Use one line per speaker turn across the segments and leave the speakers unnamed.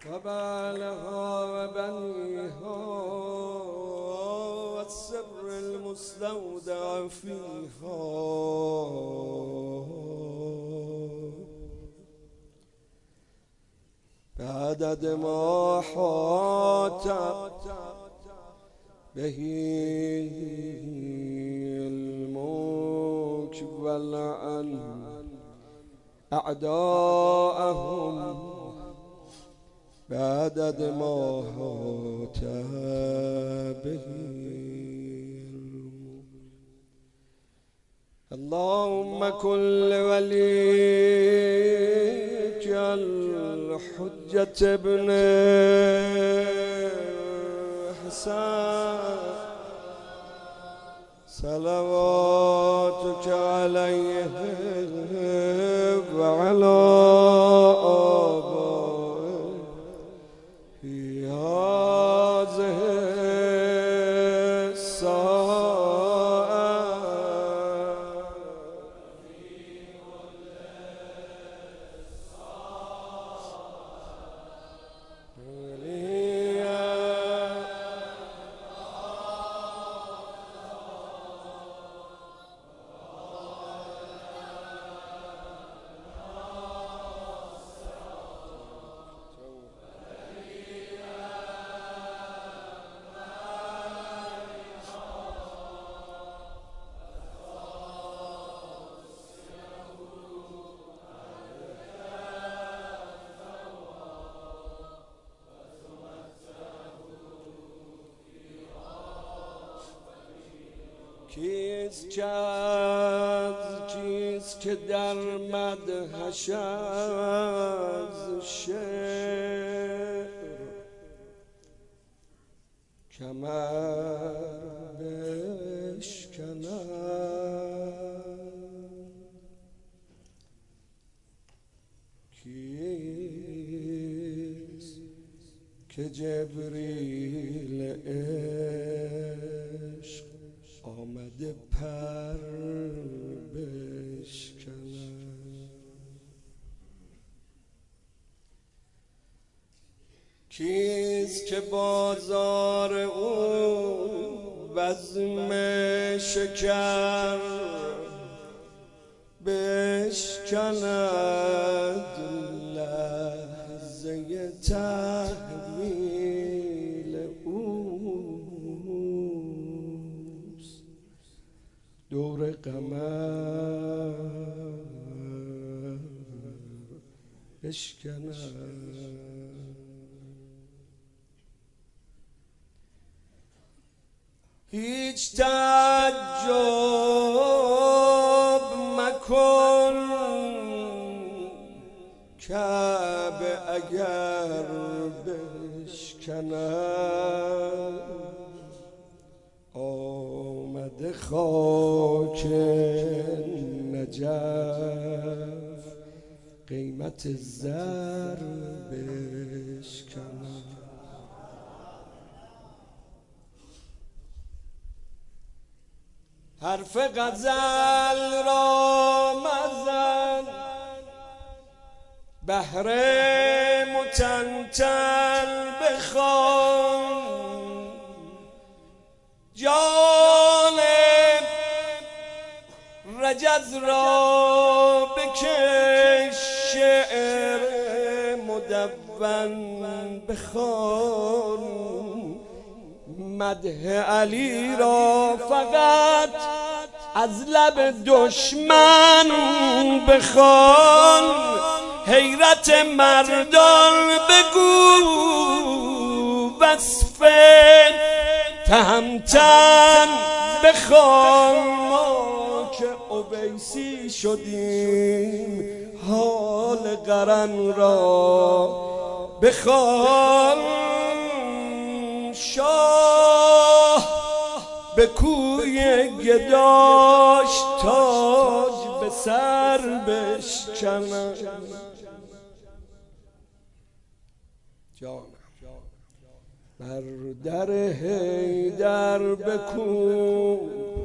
و بعلها و بنیها و السر المستودع فیها بعدد ما حاط به الملك ولعن أعداءهم بعدد ما حاط به اللهم كن لوليك الحجة ابن حسن صلواتك عليه وعلى آبائه في هذه الساعة کیست که در مدحش از شعر کمر بشکند کیست که جبریل عشق آمده پر بشکند کیست که بازار او بزم شکر بشکند لحظه تحویل اوست دور قمر بشکند هیچ تعجب مکن کعبه اگر بشکند آمده خاک نجف قیمت زر بشکند حرف غزل را مزن بهر متنتن بخوان جان رجز را بکش شعر مدون بخوان مدح علی را فقط از لب دشمن بخوان حیرت مردان بگو وصف تهمتن بخوان ما که اویسی شدیم حال قرن را بخوان شاه به کوی گداش تاج به سر بشکند بر در حیدر بکوب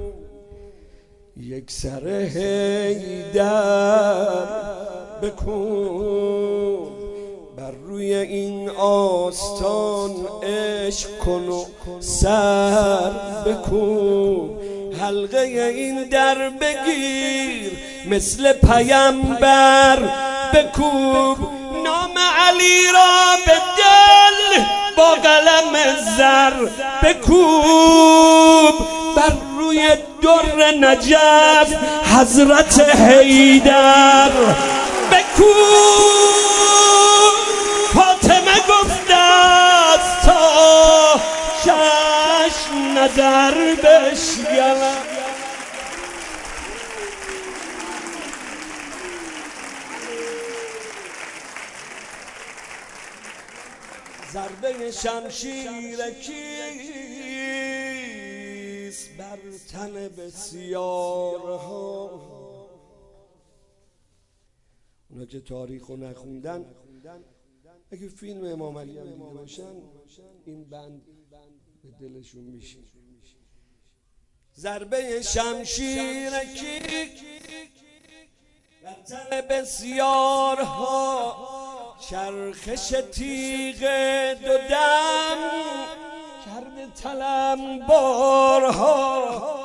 یک سر حیدر بکوب بر روی روی این آستان عشق کن و سر بکن، حلقه این در بگیر مثل پیمبر بکوب، نام علی را به دل با قلم زر بکوب، بر روی در نجف حضرت حیدر بکوب. فاطمه گفته است تا چشم نظر بشکنم، ضربه شمشیر کیست بر تن بسیارها. اونا که تاریخو نخوندن اگه فیلم امام علی هم دیده باشن این بند به دلشون میشه. ضربه شمشیر کیست بر تن بسیارها، چرخش تیغ دو دم کرده تلم بارها،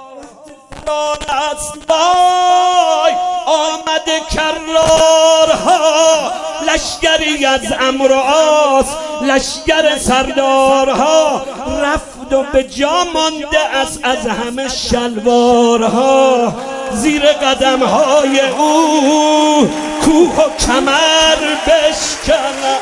اسبای آمده کرارها، لشگری از عمرو و عاص لشگر سردارها، رفت و به جا مانده است از همه شلوارها، زیر قدمهای او کوه و کمر بشکنم.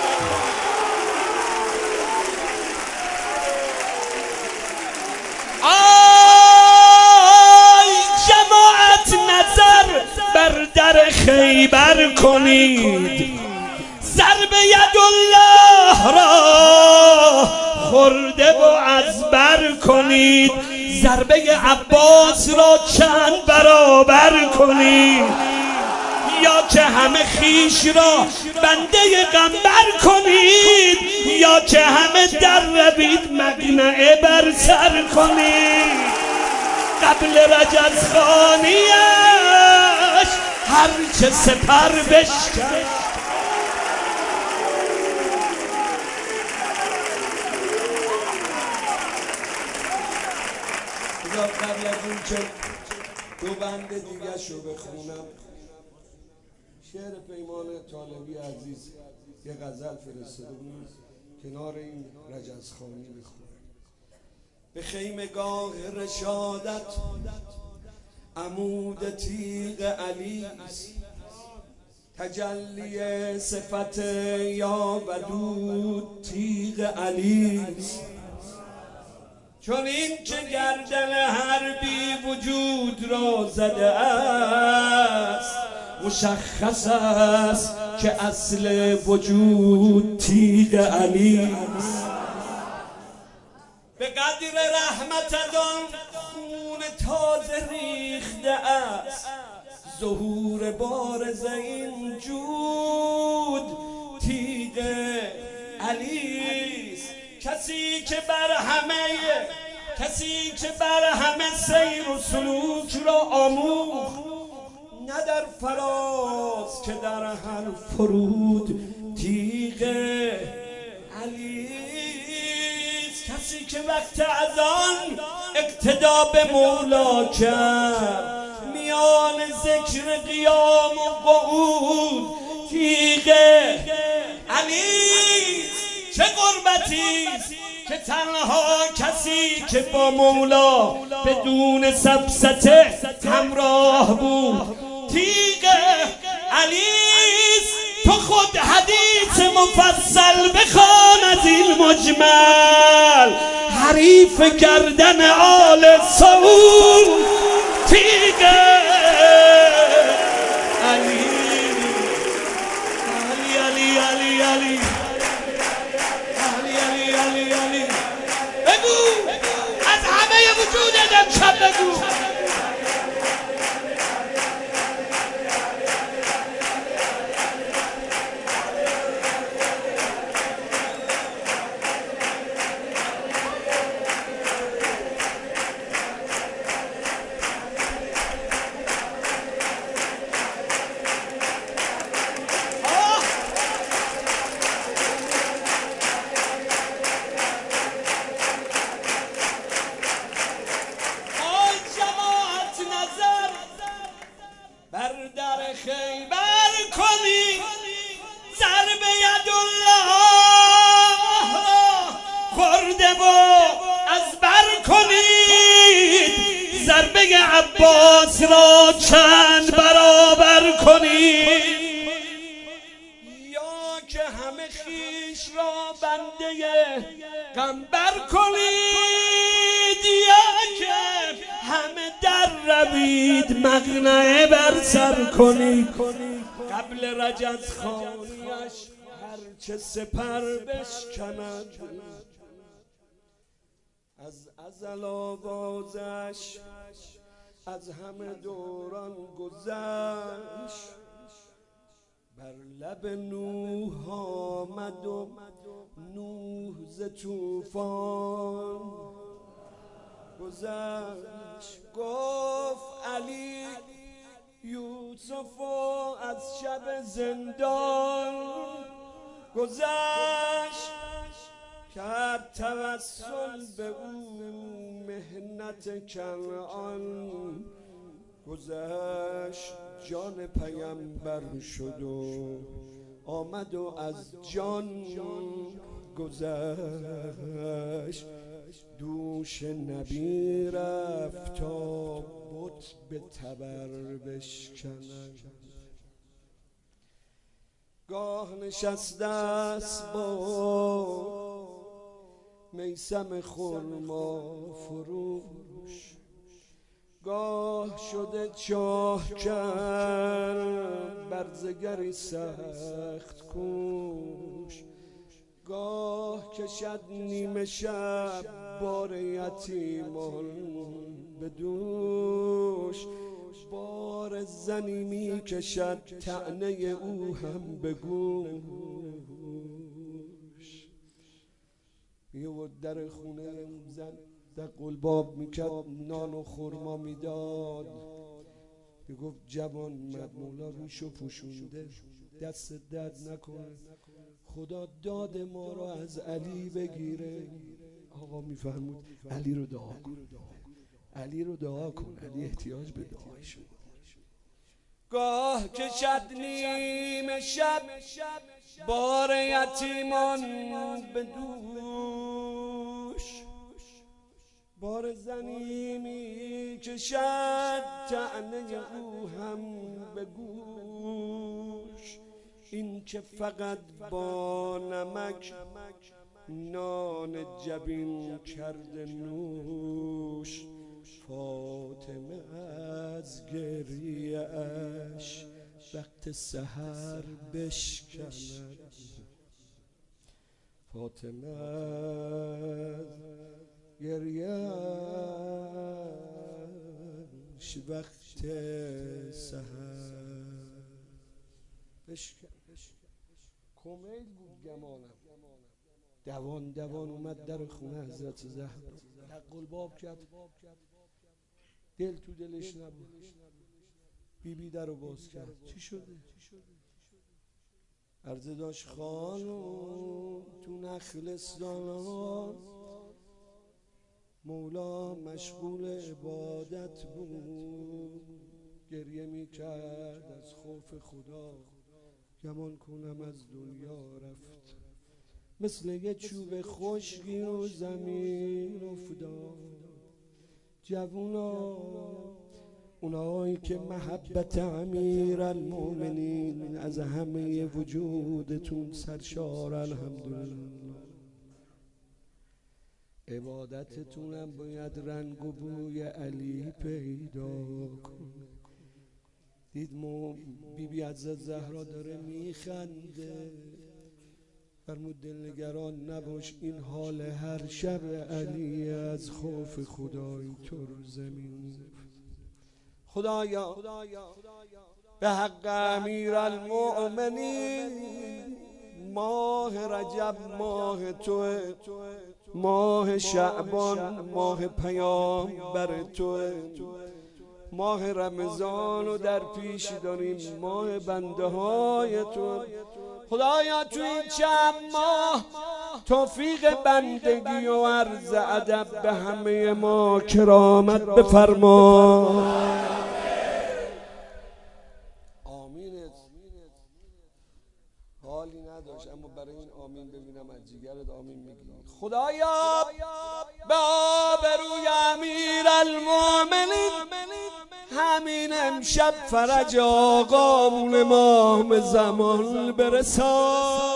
آی جماعت نظر بر در خیبر کنید، ضرب یدالله را خورده و از بر کنید، ضربه عباس را چند برابر کنید، یا که همه خیش را بنده قنبر کنید، یا که همه در روید مقنعه بر سر کنید. قبل رجزخانیش هرچه سپر بشکن، قبل از اون که دو بند دیگه شو بخونم، شعر پیمان طالبی عزیز یه غزل فرستاده بود کنار این رجزخانی بخونم. به خیمگاه رشادت عمود تیغ علی، تجلی صفت یا ودود تیغ علی، چون این که گردن هر بی وجود را زده است، مشخص است که اصل وجود تیغ علی است. به قدر رحمت از آن خون تازه ریخته است، ظهور بارز این جود تیغ علی است. کسی که بر همه سیر و سلوک را آموخت، نه در فراز که در هر فرود تیغ علی است. کسی که وقت اذان اقتدا به مولا کرد، میان ذکر قیام و قعود تیغ علی است. چه غربتی است که تنها کسی که با مولا بدون سبسته همراه بود تیغ علی است. تو خود حدیث مفصل بخوان از این مجمل، حریف گردن آل سعود تیغ علی علی علی علی علی. بگو از همه وجودت امشب بگو خیبر کنید، ضرب یدالله را خورده و از بر کنید، ضربه عباس را چند برابر کنید. یا که همه خیش را بنده قنبر کنید، یا که همه در روید مقنعه بر سر کنید. قبل رجزخانیش هرچه سپر بشکند، از ازل آوازش از همه دوران گذشت. بر لب نوح آمد و نوح ز طوفان گذشت. گفت علی یوسف از شب زندان گذشت، کرد توسل به او مهنت کنعان گذشت. جان پیامبر شد و آمد و از جان گذشت. دوش نبی رفت تا بت به تبر بشکند، گاه نشسته است با میسم خرما فروش، گاه شده چاه کرد برزگری سخت کوش، گاه کشد نیمه شب بار یتیمان به دوش، بار زنی می کشد طعنه او هم به گوش. یه و در خونه زن در قلباب میکرد، نان و خورما میداد. میگفت جوان مولا روشو پوشونده، دست درد نکنه، خدا داد ما رو از علی بگیره. آقا میفرمود علی رو دعا کن، علی رو دعا کن، علی احتیاج به دعای شما. گاه کشد نیمه شب بار یتیمان به دوش، بار زنی می کشد طعنه او هم به گوش. این که فقط با نمک نان جبین کرده نوش، فاطمه از گریه اش وقت سحر بشکند، فاطمه از گریه اش وقت سحر بشکند. کمیل بود گمانم، دوان اومد در خونه حضرت زهرا، در قلباب کرد، دل تو دلش نبود. بیبی در رو باز کرد، چی شده؟ عرضه داشت خانم تو نخلستان مولا مشغول عبادت بود، گریه می کرد از خوف خدا، گمان کنم از دنیا رفت. مثل یه چوب خشکی رو زمین افتاد. جوونا، اونایی که محبت امیرالمومنین از همه وجودتون سرشار، الحمدلله. عبادتتونم باید رنگ و بوی علی پیدا کنه. دید بیبی حضرت زهرا داره میخنده، فرمود دلنگران نباش، این حال هر شب علی از خوف خدا اینطور زمین. خدایا به حق امیرالمؤمنین ماه رجب ماه توه، ماه شعبان ماه پیامبر توه، ماه رمضان رو در پیش داریم، ماه بنده های تو. خدایا تو این چند ماه توفیق بندگی و عرض ادب به همه ما کرامت بفرما.
حالی نداشت، اما برای این آمین ببینم از جیگرت آمین میگی. خدایا به آبروی امیرالمومنین همین امشب فرج آقامون امام زمان برسان.